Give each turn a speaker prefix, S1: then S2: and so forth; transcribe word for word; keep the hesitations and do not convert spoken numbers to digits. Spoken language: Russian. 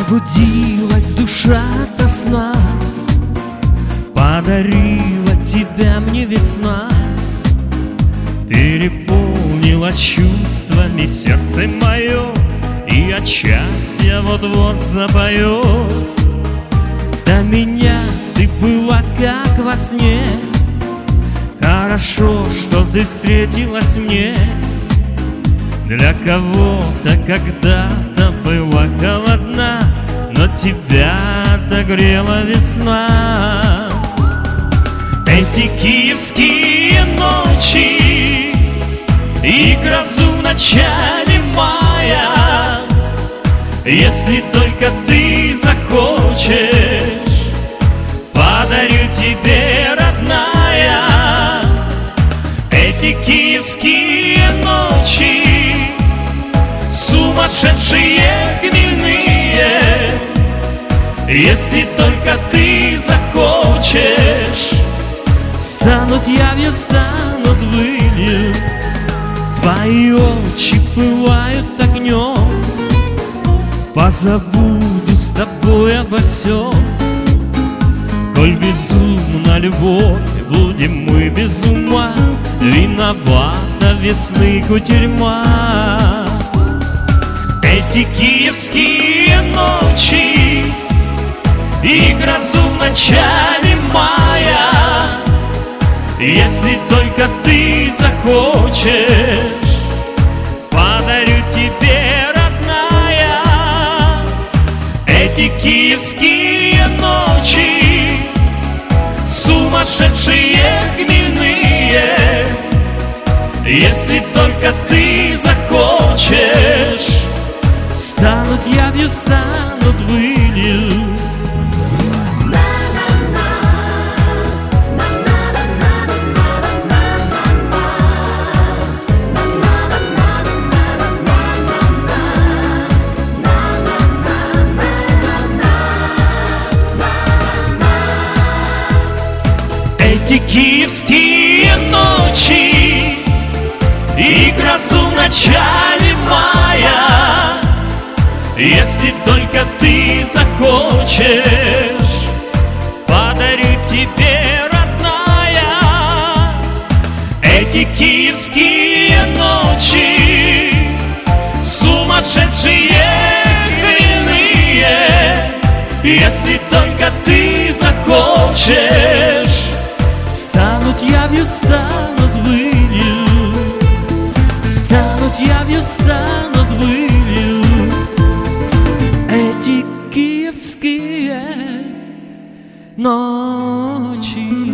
S1: Пробудилась душа ото сна, подарила тебя мне весна, переполнила чувствами сердце мое, и от счастья вот-вот запоет. До меня ты была как во сне, хорошо, что ты встретилась мне. Для кого-то когда-то была холодна, но тебя отогрела весна. Эти киевские ночи и грозу в начале мая, если только ты захочешь, подарю тебе, родная. Эти киевские ночи сумасшедшие, хмельные, если только ты захочешь, станут явью, станут былью. Твои очи пылают огнем, позабуду с тобой обо всем. Коль безумна любовь, будем мы без ума, виновата весны кутерьма. Эти киевские ночи и грозу в начале мая, если только ты захочешь, подарю тебе, родная. Эти киевские ночи сумасшедшие, хмельные, если только ты захочешь, станут явью, станут былью. Эти киевские ночи и грозу в начале мая, если только ты захочешь, подарю тебе, родная. Эти киевские ночи сумасшедшие, хмельные, если только ты захочешь, станут явью, станут былью, станут явью, станут былью. Эти киевские ночи.